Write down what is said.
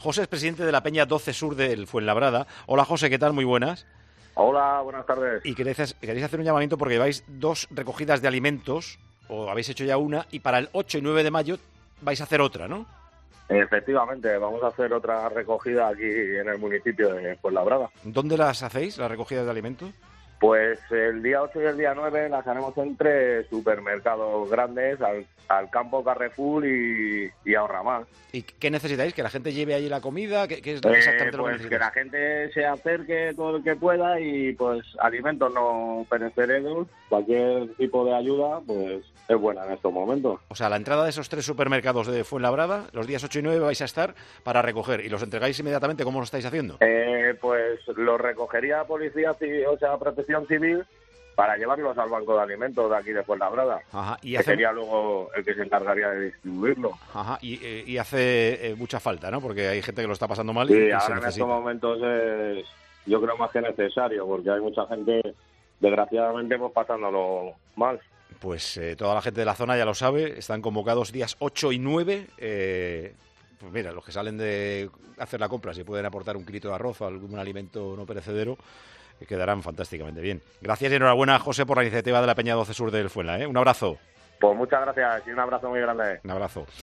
José es presidente de la Peña 12 Sur del Fuenlabrada. Hola José, ¿qué tal? Muy buenas. Hola, buenas tardes. Y queréis hacer un llamamiento porque lleváis dos recogidas de alimentos, o habéis hecho ya una, y para el 8 y 9 de mayo vais a hacer otra, ¿no? Efectivamente, vamos a hacer otra recogida aquí en el municipio de Fuenlabrada. ¿Dónde las hacéis, las recogidas de alimentos? Pues el día 8 y el día 9 las haremos entre supermercados grandes, al campo Carrefour y Ahorra Más. ¿Y qué necesitáis? ¿Que la gente lleve allí la comida? ¿Qué es exactamente lo que Pues que necesitáis? la gente se acerque todo el que pueda y pues alimentos no perecederos, cualquier tipo de ayuda, pues es buena en estos momentos. O sea, a la entrada de esos tres supermercados de Fuenlabrada, los días 8 y 9 vais a estar para recoger. ¿Y los entregáis inmediatamente? ¿Cómo lo estáis haciendo? Pues los recogería Policía Civil, o sea, Protección Civil, para llevarlos al banco de alimentos de aquí de Fuenlabrada, Ajá, que sería luego el que se encargaría de distribuirlo. Ajá, y hace mucha falta, ¿no? Porque hay gente que lo está pasando mal Sí, y se ahora en necesita. estos momentos es, yo creo, más que necesario, porque hay mucha gente, desgraciadamente, pues pasándolo mal. Pues toda la gente de la zona ya lo sabe, están convocados días 8 y 9. Pues mira, los que salen de hacer la compra, si pueden aportar un kilito de arroz o algún alimento no perecedero, quedarán fantásticamente bien. Gracias y enhorabuena, José, por la iniciativa de la Peña 12 Sur del Fuenla, ¿eh? Un abrazo. Pues muchas gracias y un abrazo muy grande. Un abrazo.